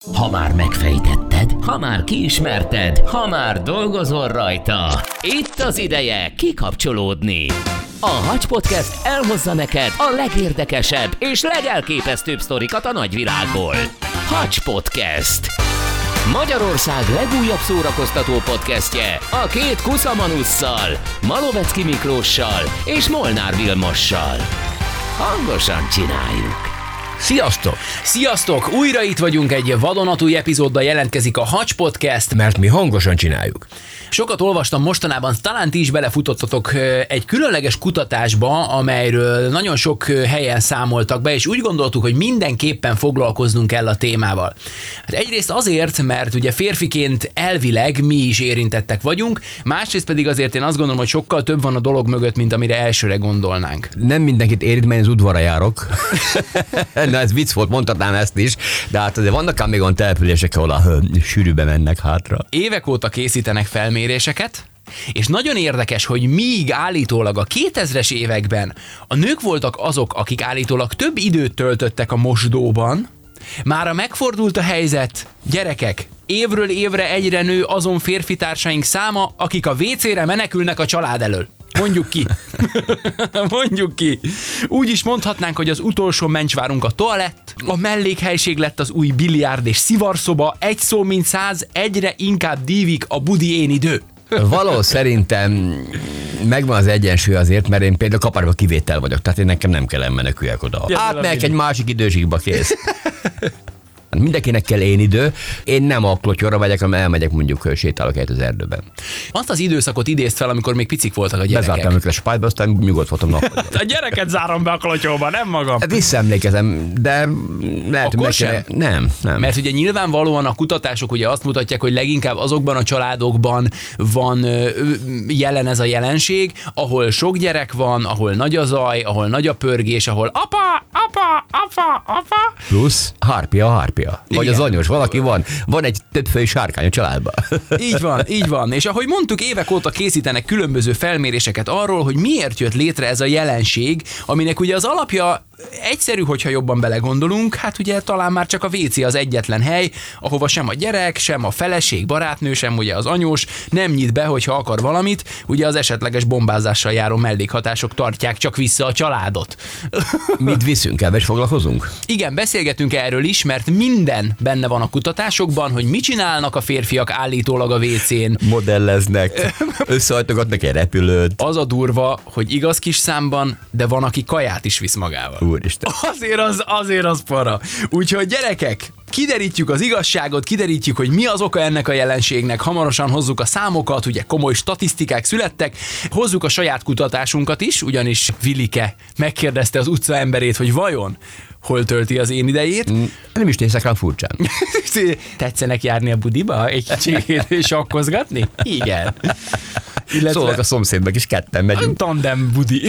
Ha már megfejtetted, ha már kiismerted, ha már dolgozol rajta, itt az ideje kikapcsolódni. A Hacs Podcast elhozza neked a legérdekesebb és legelképesztőbb sztorikat a nagyvilágból. Hacs Podcast. Magyarország legújabb szórakoztató podcastje a két kuszamanusszal, Malovecki Miklóssal és Molnár Vilmossal. Hangosan csináljuk! Sziasztok! Sziasztok! Újra itt vagyunk, egy vadonatúj epizóddal jelentkezik a Hacs Podcast, mert mi hangosan csináljuk. Sokat olvastam mostanában, talán ti is belefutottatok egy különleges kutatásba, amelyről nagyon sok helyen számoltak be, és úgy gondoltuk, hogy mindenképpen foglalkoznunk kell a témával. Hát egyrészt azért, mert ugye férfiként elvileg mi is érintettek vagyunk, másrészt pedig azért én azt gondolom, hogy sokkal több van a dolog mögött, mint amire elsőre gondolnánk. Nem mindenkit érint, mert az udvarra járok. Na, ez vicc volt, mondhatnám ezt is, de hát azért vannak ám még olyan települések, ahol a sűrűbe mennek hátra. Évek óta készítenek felméréseket, és nagyon érdekes, hogy míg állítólag a 2000-es években a nők voltak azok, akik állítólag több időt töltöttek a mosdóban, mára megfordult a helyzet, gyerekek, évről évre egyre nő azon férfitársaink száma, akik a WC-re menekülnek a család elől. Mondjuk ki. Mondjuk ki. Úgy is mondhatnánk, hogy az utolsó mencsvárunk a toalett, a mellékhelység lett az új biliárd és szivarszoba, egy szó mint 100, egyre inkább dívik a budi én idő. Való szerintem megvan az egyensúly azért, mert én például Kaparba kivétel vagyok, tehát én nekem nem kell meneküljek oda. Átmegyek egy másik időségbe, kész. Mindenkinek kell én idő. Én nem a klotyorra megyek, hanem elmegyek, mondjuk sétálok egyet az erdőben. Azt az időszakot idézt fel, amikor még picik voltak a gyerekek. Bezártam őket a spájtba, aztán nyugodt voltam nappal. A gyereket zárom be a klotyóba, nem magam. Hát visszaemlékezem, de lehet, akkor sem? Nem. Mert ugye nyilvánvalóan a kutatások ugye azt mutatják, hogy leginkább azokban a családokban van jelen ez a jelenség, ahol sok gyerek van, ahol nagy a zaj, ahol nagy a pörgés, ahol apa. Plusz harpia. Vagy Igen. az anyós, valaki van egy többfői sárkány a családban. Így van. És ahogy mondtuk, évek óta készítenek különböző felméréseket arról, hogy miért jött létre ez a jelenség, aminek ugye az alapja egyszerű, hogyha jobban belegondolunk, hát ugye talán már csak a WC az egyetlen hely, ahova sem a gyerek, sem a feleség, barátnő, sem ugye az anyós nem nyit be, hogyha akar valamit, ugye az esetleges bombázással járó mellékhatások tartják csak vissza a családot. Mit viszünk el, és foglalkozunk? Igen, beszélgetünk erről is, mert minden benne van a kutatásokban, hogy mit csinálnak a férfiak állítólag a WC-n. Modelleznek, összehajtogatnak egy repülőt. Az a durva, hogy igaz kis számban, de van, aki kaját is visz magával. Úristen. Azért az para. Úgyhogy gyerekek, kiderítjük az igazságot, kiderítjük, hogy mi az oka ennek a jelenségnek, hamarosan hozzuk a számokat, ugye komoly statisztikák születtek, hozzuk a saját kutatásunkat is, ugyanis Vilike megkérdezte az utca emberét, hogy vajon hol tölti az én idejét. Nem is nézek rám furcsán. Tetszenek járni a budiba, egy kicsit sakkozgatni? Igen. Szólok a szomszédba, is ketten megyünk. Tandem budi.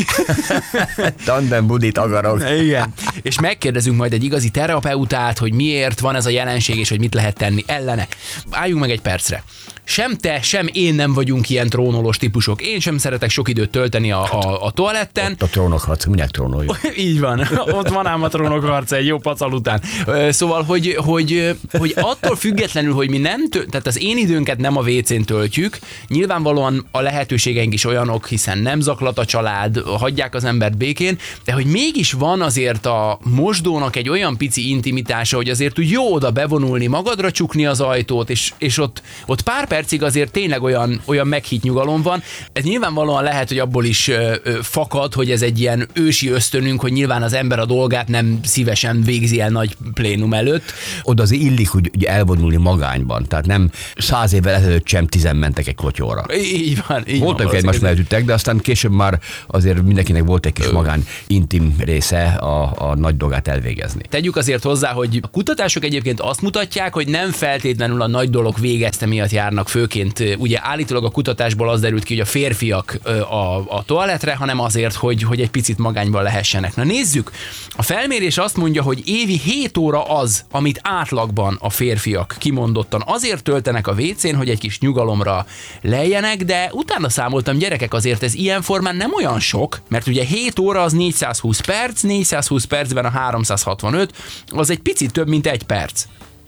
Tandem budit akarok. Igen. És megkérdezünk majd egy igazi terapeutát, hogy miért van ez a jelenség, és hogy mit lehet tenni ellene. Álljunk meg egy percre. Sem te, sem én nem vagyunk ilyen trónolós típusok. Én sem szeretek sok időt tölteni a toaletten. Ott a trónokharc, minek trónoljuk? Így van. Ott van ám a trónokharc egy jó pacal után. Szóval, hogy attól függetlenül, hogy mi nem tehát az én időnket nem a WC-n töltjük, nyilvánvalóan a lehetőségeink is olyanok, hiszen nem zaklat a család, hagyják az embert békén, de hogy mégis van azért a mosdónak egy olyan pici intimitása, hogy azért úgy jó oda bevonulni, magadra csukni az ajtót, és ott pár percig azért tényleg olyan meghitt nyugalom van. Ez nyilvánvalóan lehet, hogy abból is fakad, hogy ez egy ilyen ősi ösztönünk, hogy nyilván az ember a dolgát nem szívesen végzi el nagy plénum előtt. Oda azért illik, hogy elvonulni magányban, tehát nem 100 évvel ezelőtt sem 10 mentek egy klotyóra. Így van. Voltak egymást lehetüttek, de aztán később már azért mindenkinek volt egy kis magán intim része a nagy dolgát elvégezni. Tegyük azért hozzá, hogy a kutatások egyébként azt mutatják, hogy nem feltétlenül a nagy dolog végezte miatt járnak főként. Ugye állítólag a kutatásból az derült ki, hogy a férfiak a toaletre, hanem azért, hogy egy picit magányban lehessenek. Na nézzük, a felmérés azt mondja, hogy évi 7 óra az, amit átlagban a férfiak kimondottan azért töltenek a WC-n, hogy egy kis nyugalomra lejjenek, de utána számoltam, gyerekek, azért ez ilyen formán nem olyan sok, mert ugye 7 óra az 420 perc, 420 percben a 365, az egy picit több, mint 1 perc.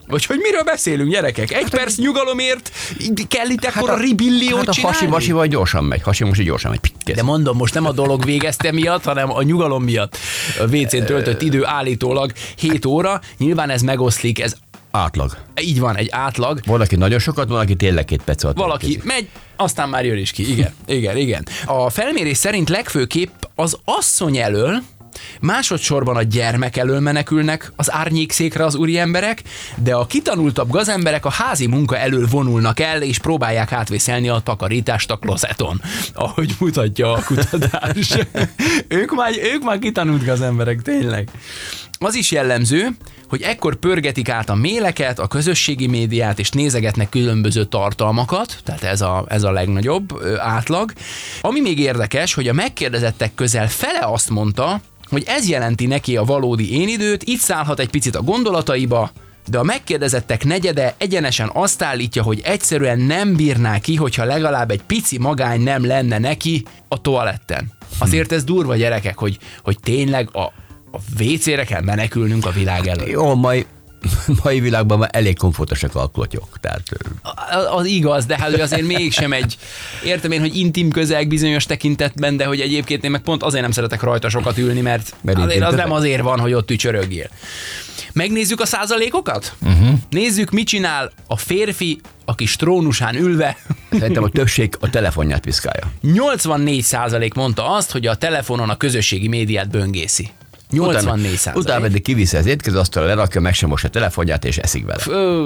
Vagy hogy miről beszélünk, gyerekek? Egy perc nyugalomért kell itt ekkora ribilliót csinálni? A hasi-masival gyorsan megy. De mondom, most nem a dolog végezte miatt, hanem a nyugalom miatt. A WC-n töltött idő állítólag 7 óra. Nyilván ez megoszlik, ez átlag. Így van, egy átlag. Van, aki nagyon sokat, van, aki tényleg 2 perc alatt. Valaki megy, aztán már jön is ki. Igen. A felmérés szerint legfőképp az asszony elől, másodszorban a gyermek elől menekülnek az árnyékszékre az úriemberek, de a kitanultabb gazemberek a házi munka elől vonulnak el, és próbálják átvészelni a takarítást a klozeton, ahogy mutatja a kutatás. ők már kitanult gazemberek, tényleg. Az is jellemző, hogy ekkor pörgetik át a maileket, a közösségi médiát, és nézegetnek különböző tartalmakat, tehát ez a legnagyobb átlag. Ami még érdekes, hogy a megkérdezettek közel fele azt mondta, hogy ez jelenti neki a valódi énidőt, itt szállhat egy picit a gondolataiba, de a megkérdezettek negyede egyenesen azt állítja, hogy egyszerűen nem bírná ki, hogyha legalább egy pici magány nem lenne neki a toaletten. Azért ez durva, gyerekek, hogy tényleg a WC-re kell menekülnünk a világ elől. Jó, mai világban már elég komfortosak a klotyok. Tehát... Az igaz, de hát azért mégsem értem én, hogy intim közeg bizonyos tekintetben, de hogy egyébként én meg pont azért nem szeretek rajta sokat ülni, mert azért az nem azért van, hogy ott ücsörögjél. Megnézzük a százalékokat? Nézzük, mit csinál a férfi a kis trónusán ülve. Szerintem a többség a telefonját piszkálja. 84% mondta azt, hogy a telefonon a közösségi médiát böngészi. 84%. Utána pedig kiviszi az étkezőasztalra, lerakja, meg sem most a telefonját, és eszik vele.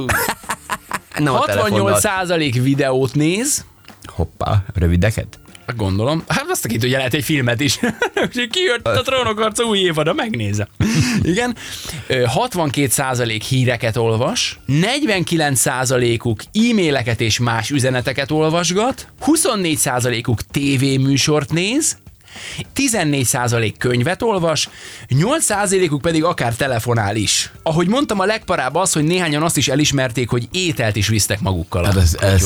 68% videót néz. Hoppá, rövideket? Gondolom. Hát azt akit, ugye lehet egy filmet is. Kijött a Trónokharca új évada, megnézem. Igen. 62% híreket olvas, 49%-uk e-maileket és más üzeneteket olvasgat, 24%-uk tévéműsort néz, 14% könyvet olvas, 8%-uk pedig akár telefonál is. Ahogy mondtam, a legparább az, hogy néhányan azt is elismerték, hogy ételt is visznek magukkal. Hát ez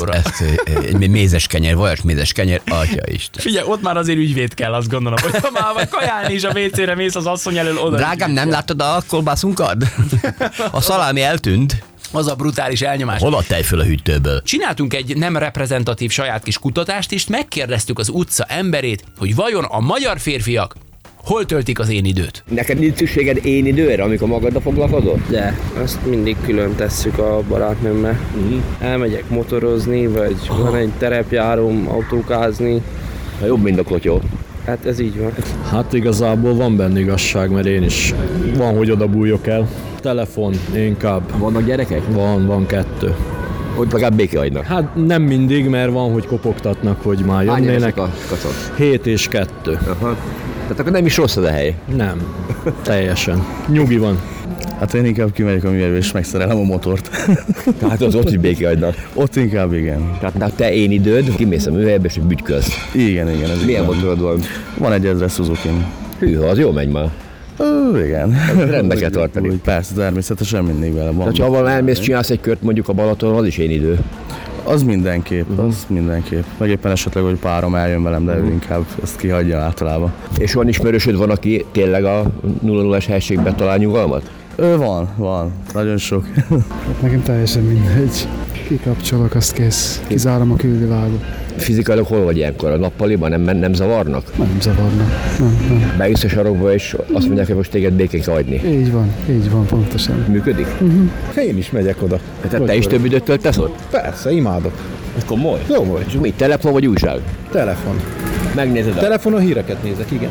mézes kenyer, vajas mézes kenyer, atya Isten. Figyelj, ott már azért ügyvéd kell, azt gondolom, hogy ha már kajálni is a WC-re mész az asszony elől oda. Drágám, nem láttad a kolbászunkat? A szalámi eltűnt. Az a brutális elnyomás. Hol a tej föl a hűtőből? Csináltunk egy nem reprezentatív saját kis kutatást, és megkérdeztük az utca emberét, hogy vajon a magyar férfiak hol töltik az én időt. Neked nincs szükséged én időre, amikor magaddal foglalkozol? De, azt mindig külön tesszük a barátnőmmel. Elmegyek motorozni, vagy van egy terepjárom, autókázni. Jobb, mint a klotyó. Hát ez így van. Hát igazából van benne igazság, mert én is van, hogy oda bújjok el. Telefon inkább. Vannak gyerekek? Van 2. Hogy legalább béke hagynak? Hát nem mindig, mert van, hogy kopogtatnak, hogy már jönnének. A kacok? 7 és 2. Aha. Tehát akkor nem is rossz az a hely? Nem. Teljesen. Nyugi van. Hát én inkább kimegyek a művelőbe és megszerelem a motort. Tehát az ott is béke hagynak? Ott inkább igen. Tehát te én időd, kimész a műhelybe és bütykölsz. Igen. Ez milyen motorod van? Van egy 1000-es Suzuki-m. Hűha, az jó megy már. Igen. Rendbe kell tartani. Persze, természetesen mindig vele van. Tehát ha valami elmész, csinálsz egy kört mondjuk a Balatonon, az is én idő. Az mindenképp. Meg éppen esetleg, hogy párom eljön velem, de ő inkább ezt kihagyja általában. És van ismerősöd, van, aki tényleg a 0-0-es helységben talál nyugalmat? Van. Nagyon sok. Nekem teljesen mindegy. Kikapcsolok, azt kész. Kizárom a külvilágot. Fizikailag hol vagy ilyenkor? A nappaliban nem zavarnak? Nem zavarnak. Nem. Bejössz a sarokba, és azt mondják, hogy most téged békén kell hagyni. Így van, pontosan. Működik? Én is megyek oda. Tehát te is több időt töltesz ott? Persze, imádok. Ez komoly? Jó, és mi, telefon vagy újság? Telefon. Megnézed? Telefonon híreket nézek, igen.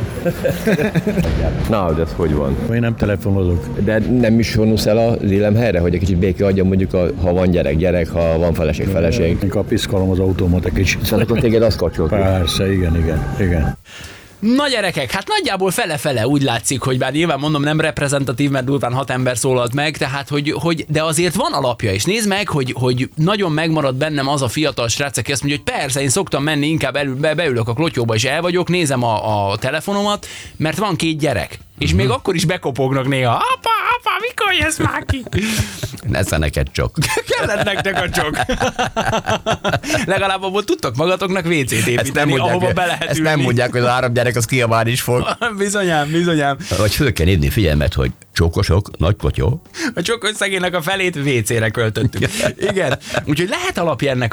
Na, de ez hogy van? Én nem telefonozok. De nem is vonulsz el az élemhelyre, hogy egy kicsit béke adjon mondjuk, ha van gyerek, ha van feleség. Inkább piszkolom az autómat egy kicsit. Szóval akkor téged azt kapcsolt. Persze, igen. Na gyerekek, hát nagyjából fele-fele úgy látszik, hogy bár nyilván mondom nem reprezentatív, mert durván 6 ember szólalt meg, tehát hogy de azért van alapja, és nézd meg, hogy nagyon megmarad bennem az a fiatal srác, aki azt mondja, hogy persze, én szoktam menni, inkább beülök a klotyóba és el vagyok, nézem a telefonomat, mert van 2 gyerek. És még akkor is bekopognak néha. Apa, mikor jössz már ki? Nesze neked csok. Kellett nektek a csok. Legalább abból tudtok magatoknak WC-t építeni, ahova be lehet ülni. Ezt nem mondják, hogy az 3 gyerek az kiabálni is fog. Bizonyám. Vagy föl kell hívni figyelmet, hogy Csókosok, nagy potyó. A csokos szegénynek a felét WC-re költöttük. Igen. Úgyhogy lehet alapja ennek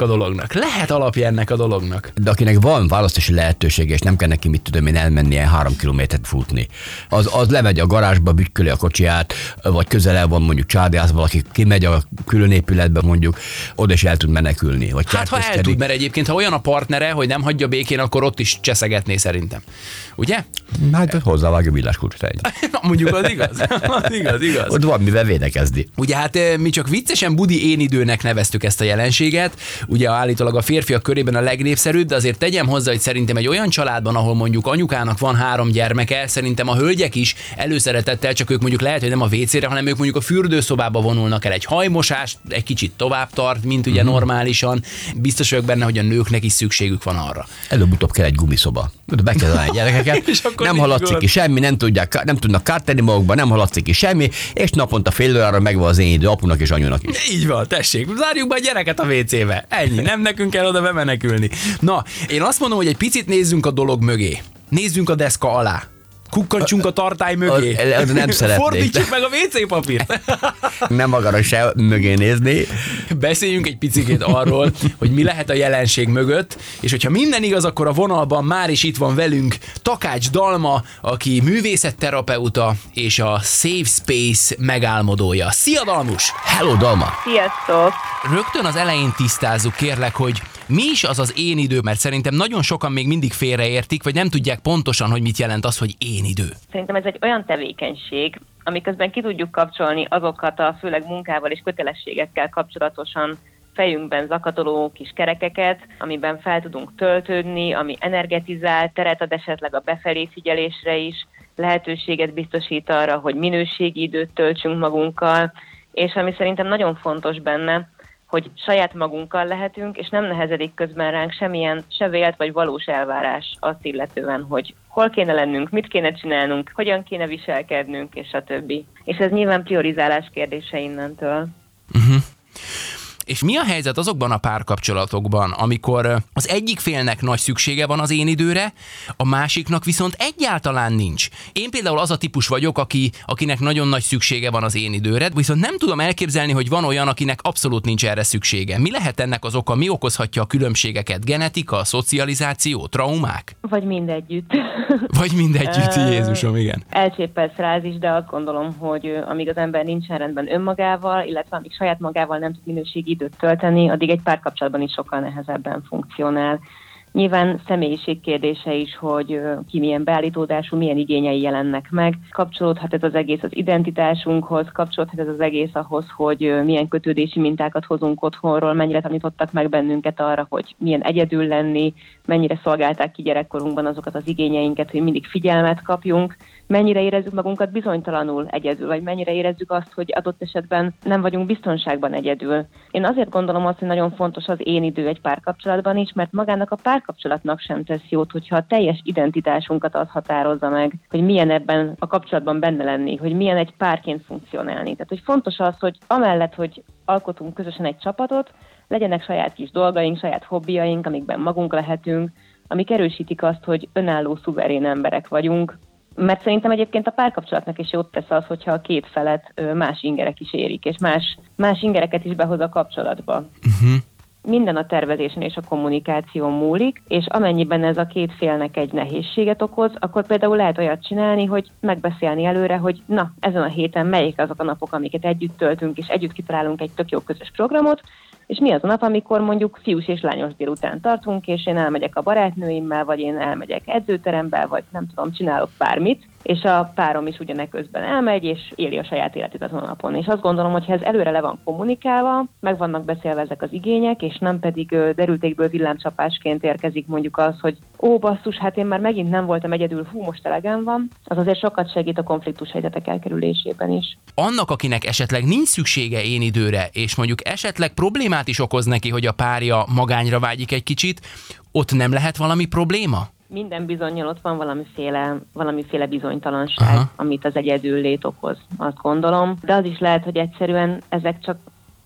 a dolognak. De akinek van választási lehetősége, és nem kell neki, mit tudom én, elmenni 3 kilométert futni, az lemegy a garázsba, bütköli a kocsiját, vagy közel van mondjuk csádiász, valaki kimegy a külön épületbe mondjuk, oda is el tud menekülni. Vagy hát ha el tud, mert egyébként ha olyan a partnere, hogy nem hagyja békén, akkor ott is cseszegetné szerintem. Ugye? Hát hozzávágja villáskulcsot egy. Mondjuk az igaz. igaz. Ott van mivel védekezni. Ugye hát mi csak viccesen budi én időnek neveztük ezt a jelenséget, ugye állítólag a férfiak körében a legnépszerűbb, de azért tegyem hozzá, hogy szerintem egy olyan családban, ahol mondjuk anyukának van 3 gyermeke, szerintem a hölgyek is előszeretettel, csak ők mondjuk lehet, hogy nem a WC-re, hanem ők mondjuk a fürdőszobába vonulnak el. Egy hajmosás egy kicsit tovább tart, mint ugye normálisan. Biztos vagyok benne, hogy a nőknek is szükségük van arra. Előbb-utóbb kell egy gumiszoba. Be kell állni gyerekeket, nem haladszik ki semmi, nem tudnak kárt tenni magukba, nem haladszik ki semmi, és naponta fél órára megvan az én idő apunak és anyunak is. Így van, tessék, zárjuk be a gyereket a WC-be. Ennyi, nem nekünk kell oda bemenekülni. Na, én azt mondom, hogy egy picit nézzünk a dolog mögé. Nézzünk a deszka alá. Kukkantsunk a tartály mögé. Nem szeretnék. Fordítsuk meg a WC papírt. Nem akarok se mögé nézni. Beszéljünk egy picit arról, hogy mi lehet a jelenség mögött, és hogyha minden igaz, akkor a vonalban már is itt van velünk Takács Dalma, aki művészetterapeuta és a Safe Space megálmodója. Szia, Dalmus! Hello, Dalma! Sziasztok! Rögtön az elején tisztázzuk, kérlek, hogy mi is az én idő, mert szerintem nagyon sokan még mindig félreértik, vagy nem tudják pontosan, hogy mit jelent az, hogy én idő. Szerintem ez egy olyan tevékenység, amiközben ki tudjuk kapcsolni azokat a főleg munkával és kötelességekkel kapcsolatosan fejünkben zakatoló kis kerekeket, amiben fel tudunk töltődni, ami energetizál, teret ad esetleg a befelé figyelésre is, lehetőséget biztosít arra, hogy minőségi időt töltsünk magunkkal, és ami szerintem nagyon fontos benne, hogy saját magunkkal lehetünk, és nem nehezedik közben ránk semmilyen se vélt vagy valós elvárás azt illetően, hogy hol kéne lennünk, mit kéne csinálnunk, hogyan kéne viselkednünk, és a többi. És ez nyilván priorizálás kérdése innentől. És mi a helyzet azokban a párkapcsolatokban, amikor az egyik félnek nagy szüksége van az én időre, a másiknak viszont egyáltalán nincs? Én például az a típus vagyok, akinek nagyon nagy szüksége van az én időre, viszont nem tudom elképzelni, hogy van olyan, akinek abszolút nincs erre szüksége. Mi lehet ennek az oka? Mi okozhatja a különbségeket? Genetika, szocializáció, traumák? Vagy mindegyütt. Vagy mindegyütt, Jézusom, igen. Elcsépelt frázis, de azt gondolom, hogy amíg az ember nincsen rendben önmagával, illetve amíg saját magával nem tud minőségi időt tölteni, addig egy párkapcsolatban is sokkal nehezebben funkcionál. Nyilván személyiség kérdése is, hogy ki milyen beállítódású, milyen igényei jelennek meg. Kapcsolódhat ez az egész az identitásunkhoz, kapcsolódhat ez az egész ahhoz, hogy milyen kötődési mintákat hozunk otthonról, mennyire tanítottak meg bennünket arra, hogy milyen egyedül lenni, mennyire szolgálták ki gyerekkorunkban azokat az igényeinket, hogy mindig figyelmet kapjunk, mennyire érezzük magunkat bizonytalanul egyedül, vagy mennyire érezzük azt, hogy adott esetben nem vagyunk biztonságban egyedül. Én azért gondolom azt, hogy nagyon fontos az én idő egy párkapcsolatban is, mert magának a párkapcsolatnak sem tesz jót, hogyha a teljes identitásunkat az határozza meg, hogy milyen ebben a kapcsolatban benne lenni, hogy milyen egy párként funkcionálni. Tehát, hogy fontos az, hogy amellett, hogy alkotunk közösen egy csapatot, legyenek saját kis dolgaink, saját hobbiaink, amikben magunk lehetünk, amik erősítik azt, hogy önálló, szuverén emberek vagyunk. Mert szerintem egyébként a párkapcsolatnak is jót tesz az, hogyha a két felet más ingerek is érik, és más ingereket is behoz a kapcsolatba. Minden a tervezésen és a kommunikáción múlik, és amennyiben ez a két félnek egy nehézséget okoz, akkor például lehet olyat csinálni, hogy megbeszélni előre, hogy na, ezen a héten melyik azok a napok, amiket együtt töltünk, és együtt kitalálunk egy tök jó közös programot, és mi az a nap, amikor mondjuk fiús és lányos délután tartunk, és én elmegyek a barátnőimmel, vagy én elmegyek edzőterembe, vagy nem tudom, csinálok bármit, és a párom is ugyaneközben elmegy, és éli a saját életét azon a napon. És azt gondolom, hogy ha ez előre le van kommunikálva, meg vannak beszélve ezek az igények, és nem pedig derültékből villámcsapásként érkezik mondjuk az, hogy ó, basszus, hát én már megint nem voltam egyedül, most elegem van, az azért sokat segít a konfliktus helyzetek elkerülésében is. Annak, akinek esetleg nincs szüksége én időre, és mondjuk esetleg problémát is okoz neki, hogy a párja magányra vágyik egy kicsit, ott nem lehet valami probléma? Minden bizonnyal ott van valamiféle bizonytalanság, amit az egyedüllét okoz, azt gondolom. De az is lehet, hogy egyszerűen ezek csak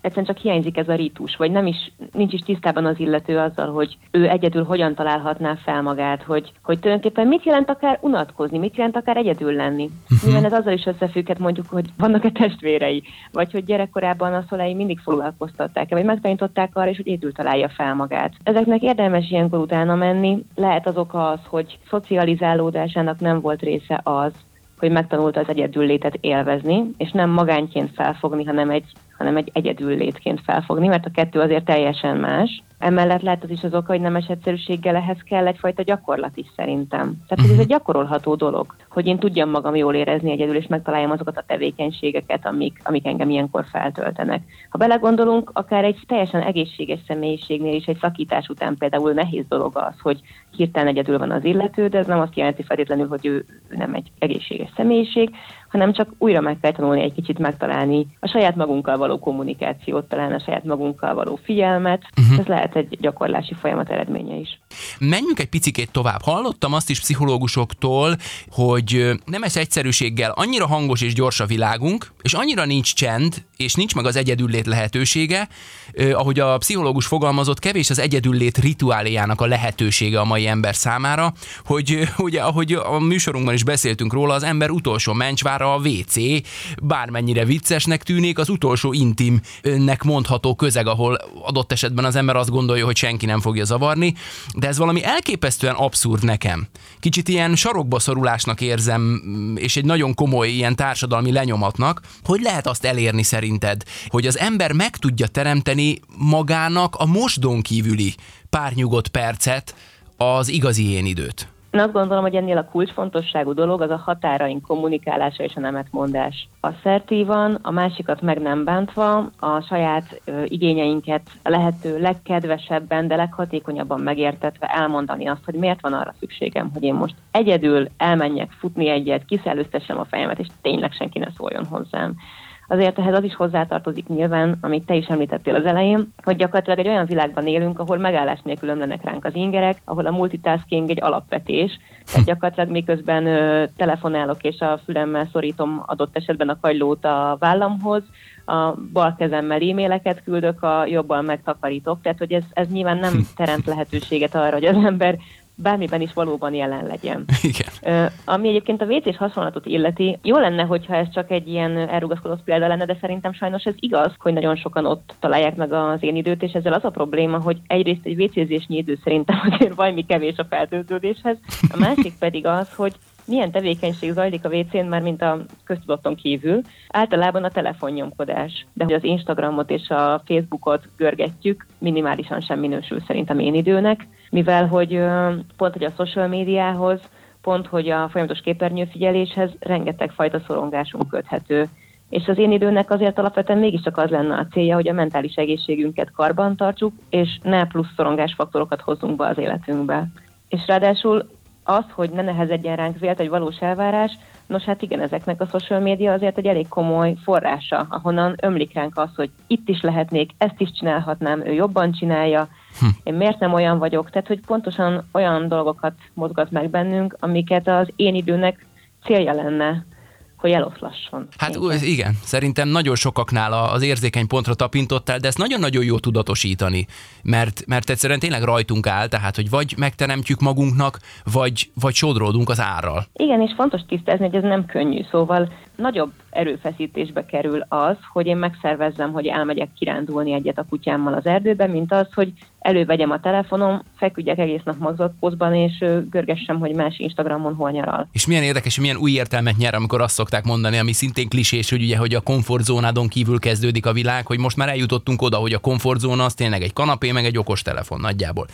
egyszerűen csak hiányzik ez a rítus, vagy nincs is tisztában az illető azzal, hogy ő egyedül hogyan találhatná fel magát, hogy tulajdonképpen mit jelent akár unatkozni, mit jelent akár egyedül lenni. Nyilván ez azzal is összefügghet mondjuk, hogy vannak-e testvérei, vagy hogy gyerekkorában a szülei mindig foglalkoztatták-e, vagy megtanították arra is, hogy egyedül találja fel magát. Ezeknek érdemes ilyenkor utána menni. Lehet az oka az, hogy szocializálódásának nem volt része az, hogy megtanulta az egyedüllétet élvezni, és nem magányként felfogni, hanem egy egyedüllétként felfogni, mert a kettő azért teljesen más. Emellett lehet az is az oka, hogy nemes egyszerűséggel ehhez kell egyfajta gyakorlat is szerintem. Tehát hogy ez egy gyakorolható dolog, hogy én tudjam magam jól érezni egyedül, és megtaláljam azokat a tevékenységeket, amik engem ilyenkor feltöltenek. Ha belegondolunk, akár egy teljesen egészséges személyiségnél is egy szakítás után például nehéz dolog az, hogy hirtelen egyedül van az illető, de ez nem azt jelenti feltétlenül, hogy ő nem egy egészséges személyiség, hanem csak újra meg kell tanulni egy kicsit megtalálni a saját magunkkal való kommunikációt, talán a saját magunkkal való figyelmet. Ez lehet egy gyakorlási folyamat eredménye is. Menjünk egy picikét tovább. Hallottam azt is pszichológusoktól, hogy nemes egyszerűséggel annyira hangos és gyors a világunk, és annyira nincs csend, és nincs meg az egyedüllét lehetősége, ahogy a pszichológus fogalmazott, kevés az egyedüllét rituáléjának a lehetősége a mai ember számára, hogy ugye, ahogy a műsorunkban is beszéltünk róla, az ember utolsó mencsvára a WC, bármennyire viccesnek tűnik, az utolsó intimnek mondható közeg, ahol adott esetben az ember azt gondolja, hogy senki nem fogja zavarni, de ez valami elképesztően abszurd nekem. Kicsit ilyen sarokba szorulásnak érzem, és egy nagyon komoly ilyen társadalmi lenyomatnak. Hogy lehet azt elérni szerinted, hogy az ember meg tudja teremteni magának a mosdón kívüli pár nyugodt percet, az igazi én időt? Én azt gondolom, hogy ennél a kulcsfontosságú dolog az a határaink kommunikálása és a nemetmondás. Asszertívan, a másikat meg nem bántva, a saját igényeinket a lehető legkedvesebben, de leghatékonyabban megértetve elmondani azt, hogy miért van arra szükségem, hogy én most egyedül elmenjek futni egyet, kiszellőztessem a fejemet, és tényleg senki ne szóljon hozzám. Azért ehhez az is hozzátartozik nyilván, amit te is említettél az elején, hogy gyakorlatilag egy olyan világban élünk, ahol megállás nélkül ömlenek ránk az ingerek, ahol a multitasking egy alapvetés, tehát gyakorlatilag miközben telefonálok és a fülemmel szorítom adott esetben a kagylót a vállamhoz, a bal kezemmel e-maileket küldök, a jobbal megtakarítok, tehát hogy ez nyilván nem teremt lehetőséget arra, hogy az ember bármiben is valóban jelen legyen. Igen. Ami egyébként a WC-s hasonlatot illeti, jó lenne, hogyha ez csak egy ilyen elrugaszkodott példa lenne, de szerintem sajnos ez igaz, hogy nagyon sokan ott találják meg az én időt, és ezzel az a probléma, hogy egyrészt egy WC-zésnyi idő szerintem azért valami kevés a feltöltődéshez, a másik pedig az, hogy milyen tevékenység zajlik a WC-n, már mint a köztudotton kívül. Általában a telefonnyomkodás. De hogy az Instagramot és a Facebookot görgetjük, minimálisan sem minősül szerintem én időnek, mivel hogy pont, hogy a social médiához, pont, hogy a folyamatos képernyőfigyeléshez rengeteg fajta szorongásunk köthető. És az én időnek azért alapvetően mégiscsak az lenne a célja, hogy a mentális egészségünket karban tartsuk, és ne plusz szorongásfaktorokat hozzunk be az életünkbe. És ráadásul az, hogy ne nehezedjen ránk vélt egy valós elvárás, nos hát igen, ezeknek a social média azért egy elég komoly forrása, ahonnan ömlik ránk az, hogy itt is lehetnék, ezt is csinálhatnám, ő jobban csinálja, én miért nem olyan vagyok, tehát hogy pontosan olyan dolgokat mozgat meg bennünk, amiket az én időnek célja lenne, hogy eloszlasson. Hát igen, szerintem nagyon sokaknál az érzékeny pontra tapintottál, de ezt nagyon-nagyon jó tudatosítani, mert egyszerűen tényleg rajtunk áll, tehát hogy vagy megteremtjük magunknak, vagy sodródunk az árral. Igen, és fontos tisztázni, hogy ez nem könnyű, szóval nagyobb erőfeszítésbe kerül az, hogy én megszervezzem, hogy elmegyek kirándulni egyet a kutyámmal az erdőben, mint az, hogy elővegyem a telefonom, feküdjek egész nap mozgatpózban, és görgessem, hogy más Instagramon hol nyaral. És milyen érdekes, milyen új értelmet nyer, amikor azt szokták mondani, ami szintén klisés, hogy ugye, hogy a komfortzónádon kívül kezdődik a világ, hogy most már eljutottunk oda, hogy a komfortzóna az tényleg egy kanapé, meg egy okostelefon nagyjából.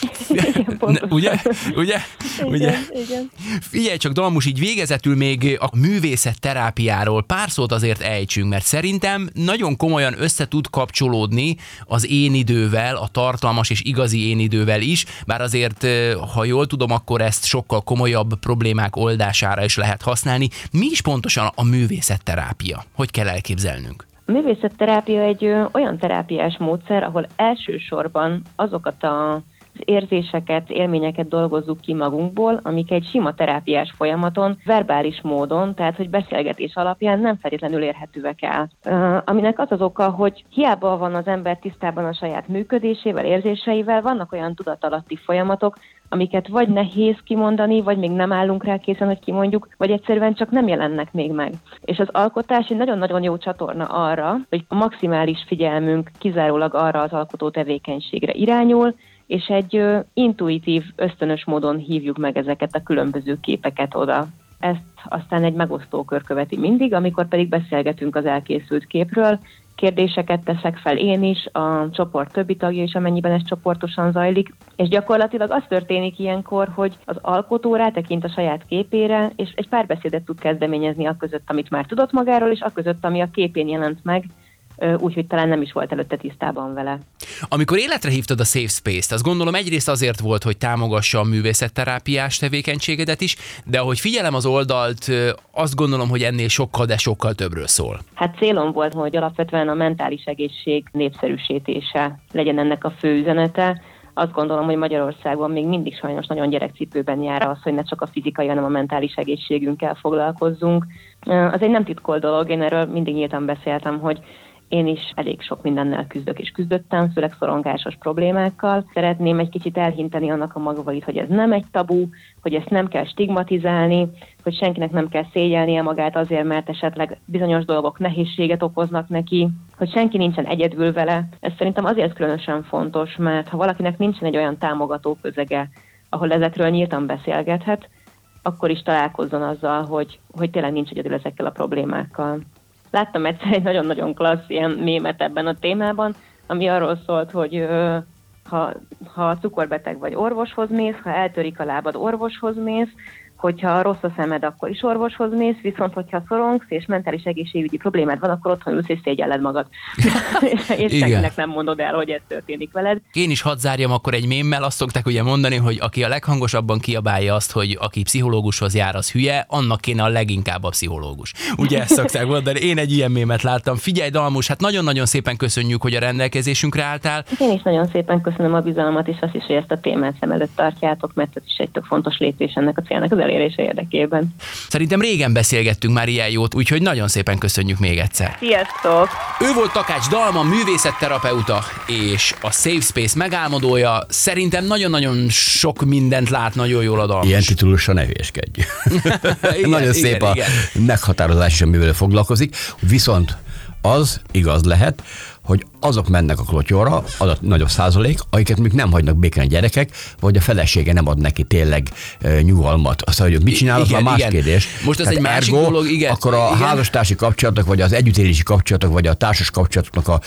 Igen, ugye? Igen. Figyelj csak, Dalmus, így végezetül még a művészet terápiáról pár szót azért ejtsünk, mert szerintem nagyon komolyan össze tud kapcsolódni az én idővel, a tartalmas és igazi én idővel is, bár azért, ha jól tudom, akkor ezt sokkal komolyabb problémák oldására is lehet használni. Mi is pontosan a művészetterápia? Hogy kell elképzelnünk? A művészetterápia egy olyan terápiás módszer, ahol elsősorban azokat a az érzéseket, élményeket dolgozzuk ki magunkból, amik egy sima terápiás folyamaton, verbális módon, tehát hogy beszélgetés alapján nem feltétlenül érhetőek el. Aminek az az oka, hogy hiába van az ember tisztában a saját működésével, érzéseivel, vannak olyan tudatalatti folyamatok, amiket vagy nehéz kimondani, vagy még nem állunk rá készen, hogy kimondjuk, vagy egyszerűen csak nem jelennek még meg. És az alkotás egy nagyon-nagyon jó csatorna arra, hogy a maximális figyelmünk kizárólag arra az alkotó tevékenységre irányul, és egy intuitív, ösztönös módon hívjuk meg ezeket a különböző képeket oda. Ezt aztán egy megosztó kör követi mindig, amikor pedig beszélgetünk az elkészült képről, kérdéseket teszek fel én is, a csoport többi tagja is, amennyiben ez csoportosan zajlik, és gyakorlatilag az történik ilyenkor, hogy az alkotó rátekint a saját képére, és egy párbeszédet tud kezdeményezni a között, amit már tudott magáról, és a között, ami a képén jelent meg, úgyhogy talán nem is volt előtte tisztában vele. Amikor életre hívtad a Safe Space-t, azt gondolom egyrészt azért volt, hogy támogassa a művészetterápiás tevékenységedet is, de ahogy figyelem az oldalt, azt gondolom, hogy ennél sokkal, de sokkal többről szól. Hát célom volt, hogy alapvetően a mentális egészség népszerűsítése legyen ennek a fő üzenete. Azt gondolom, hogy Magyarországon még mindig sajnos nagyon gyerekcipőben jár az, hogy ne csak a fizikai, hanem a mentális egészségünkkel foglalkozzunk. Az egy nem titkolt dolog, én erről mindig nyíltan beszéltem, hogy én is elég sok mindennel küzdök és küzdöttem, főleg szorongásos problémákkal. Szeretném egy kicsit elhinteni annak a magvait, hogy ez nem egy tabu, hogy ezt nem kell stigmatizálni, hogy senkinek nem kell szégyelnie magát azért, mert esetleg bizonyos dolgok nehézséget okoznak neki, hogy senki nincsen egyedül vele. Ez szerintem azért különösen fontos, mert ha valakinek nincsen egy olyan támogató közege, ahol ezekről nyíltan beszélgethet, akkor is találkozzon azzal, hogy tényleg nincs egyedül ezekkel a problémákkal. Láttam egyszer egy nagyon-nagyon klassz ilyen mémet ebben a témában, ami arról szólt, hogy ha cukorbeteg vagy, orvoshoz mész, ha eltörik a lábad, orvoshoz mész, hogyha rossz a szemed, akkor is orvoshoz mész, viszont hogyha szorongsz és mentális egészségügyi problémád van, akkor otthon ülsz és szégyelled magad. És senkinek nem mondod el, hogy ez történik veled. Én is hadd zárjam akkor egy mémmel, azt szokták ugye mondani, hogy aki a leghangosabban kiabálja azt, hogy aki pszichológushoz jár, az hülye, annak kéne a leginkább a pszichológus. Ugye ezt szokták mondani, én egy ilyen mémet láttam. Figyelj, Dalmus, hát nagyon-nagyon szépen köszönjük, hogy a rendelkezésünkre álltál. Én is nagyon szépen köszönöm a bizalmat, és azt is, hogy ezt a témát szem előtt tartjátok, mert ez is egy tök fontos lépés ennek a célnak az elérése érdekében. Szerintem régen beszélgettünk már ilyen jót, úgyhogy nagyon szépen köszönjük még egyszer. Sziasztok! Ő volt Takács Dalma, művészetterapeuta és a Safe Space megálmodója. Szerintem nagyon-nagyon sok mindent lát nagyon jól a Dalmas. Ilyen titulussal ne hülyeskedj. Nagyon szép a meghatározás is, amivel foglalkozik. Viszont az igaz lehet, hogy azok mennek a klotyóra, az a nagyobb százalék, akiket még nem hagynak békén a gyerekek, vagy a felesége nem ad neki tényleg nyugalmat. Azt mondja, hogy mit csinál, az már más kérdés. Most ez egy másik dolog, igen. Akkor a házastársi kapcsolatok, vagy az együttélési kapcsolatok, vagy a társas kapcsolatoknak a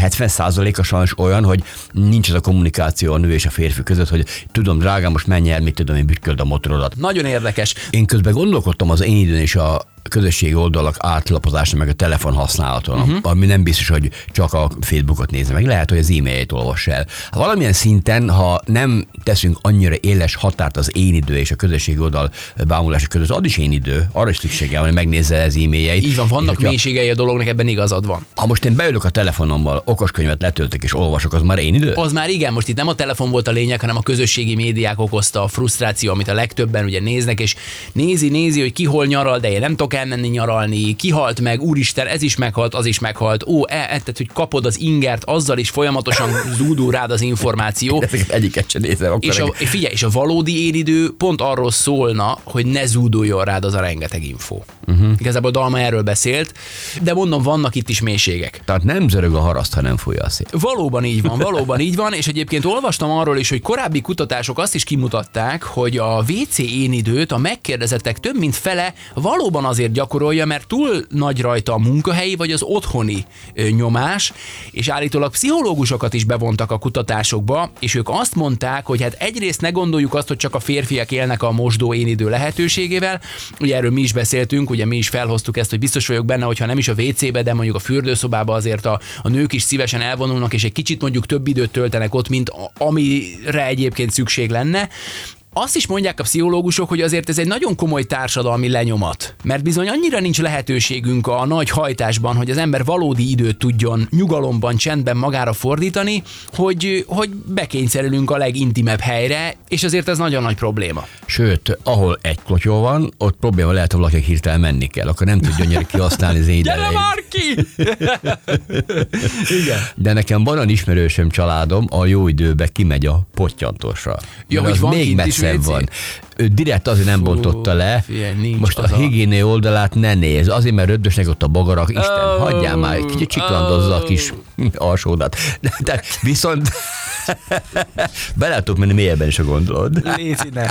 70%-a sajnos olyan, hogy nincs az a kommunikáció a nő és a férfi között, hogy tudom, drágám, most menj el, mit tudom, én bütköld a motorodat. Nagyon érdekes. Én közben gondolkodtam az én időn és a közösségi oldalak átlapozása, meg a telefon használaton, ami nem biztos, hogy csak a Facebookot nézze meg, lehet, hogy az e-mailjét olvas el. Valamilyen szinten, ha nem teszünk annyira éles határt az én idő és a közösségi oldal bámulása között, az is én idő, arra is szüksége van, hogy megnézze az e-mailjeit. Így van, vannak mélységei a dolognak, ebben igazad van. Ha most én beülök a telefonommal, okoskönyvet letöltök és olvasok, az már én idő? Az már igen, most itt nem a telefon volt a lényeg, hanem a közösségi médiák okozta a frusztráció, amit a legtöbben ugye néznek, és nézi, hogy ki hol nyaral, de én nem tudok elmenni nyaralni, kihalt meg, úristen, ez is meghalt, az is meghalt, tehát, hogy kapod az ingert, azzal is folyamatosan zúdul rád az információ. Ezeket egyiket sem nézem. Figyelj, és a valódi élidő pont arról szólna, hogy ne zúduljon rád az a rengeteg info. Igazából Dalma erről beszélt, de mondom, vannak itt is mélységek. Tehát nem zörög a haraszt, hanem fúj a szél. Valóban így van, és egyébként olvastam arról is, hogy korábbi kutatások azt is kimutatták, hogy a WC énidőt a megkérdezettek több mint fele valóban azért gyakorolja, mert túl nagy rajta a munkahelyi vagy az otthoni nyomás, és állítólag pszichológusokat is bevontak a kutatásokba, és ők azt mondták, hogy hát egyrészt ne gondoljuk azt, hogy csak a férfiak élnek a mosdó énidő lehetőségével, ugye erről mi is beszéltünk, ugye mi is felhoztuk ezt, hogy biztos vagyok benne, hogyha nem is a WC-be, de mondjuk a fürdőszobába azért a nők is szívesen elvonulnak, és egy kicsit mondjuk több időt töltenek ott, mint amire egyébként szükség lenne. Azt is mondják a pszichológusok, hogy azért ez egy nagyon komoly társadalmi lenyomat, mert bizony annyira nincs lehetőségünk a nagy hajtásban, hogy az ember valódi időt tudjon nyugalomban, csendben magára fordítani, hogy bekényszerülünk a legintimebb helyre, és azért ez nagyon nagy probléma. Sőt, ahol egy klotyó van, ott probléma lehet, hogy valaki hirtelen menni kell, akkor nem tudja annyira kihasználni az én idejét. Gyere már ki! Igen. De nekem van olyan ismerősöm, családom, a jó időben kimegy a pottyantósra. Ja, hogy az van még messzebb van. Ő direkt azért nem bontotta le. Figyelj, most a higiéné oldalát ne néz. Azért, mert rödösnek ott a bogarak. Isten, hagyjál már, kicsit csiklandozza a kis alsódat. De viszont bele tudok menni mélyebben is, a gondolod. Léci, ne.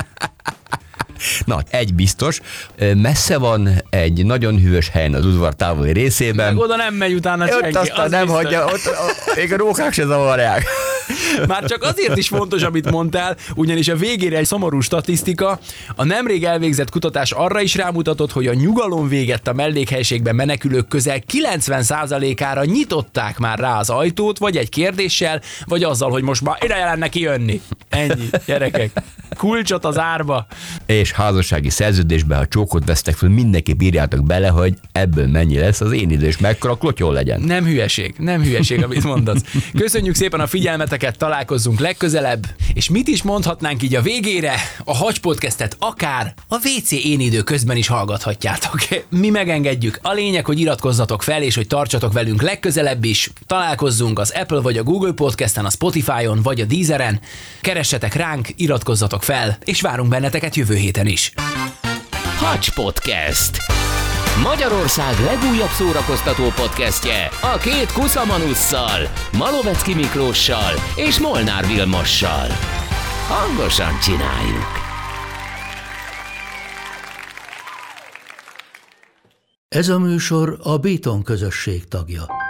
Na, egy biztos, messze van egy nagyon hűvös helyen az udvar távoli részében. Meg oda nem megy utána senki. Ott aztán nem biztos. Hagyja, ott még a rókák se zavarják. Már csak azért is fontos, amit mondtál, ugyanis a végére egy szomorú statisztika. A nemrég elvégzett kutatás arra is rámutatott, hogy a nyugalom végett a mellékhelységben menekülők közel 90%-ára nyitották már rá az ajtót, vagy egy kérdéssel, vagy azzal, hogy most már ideje lenne kijönni. Ennyi, gyerekek. Kulcsot az árba. És házassági szerződésben, ha csókot vesztek föl, mindenképp írjátok bele, hogy ebből mennyi lesz az én idő, és mekkora klotyó legyen. Nem hülyeség, amit mondasz. Köszönjük szépen a figyelmeteket, találkozzunk legközelebb, és mit is mondhatnánk így a végére? A Hacs Podcastet akár a WC én idő közben is hallgathatjátok. Mi megengedjük. A lényeg, hogy iratkozzatok fel, és hogy tartsatok velünk legközelebb is. Találkozzunk az Apple vagy a Google Podcasten, a Spotify-on vagy a Deezeren. Keressetek ránk, iratkozzatok fel, és várunk benneteket jövő héten is. Hacs Podcast. Magyarország legújabb szórakoztató podcastje a két kuszamanusszal, Malovecki Miklóssal és Molnár Vilmossal. Hangosan csináljuk! Ez a műsor a Béton közösség tagja.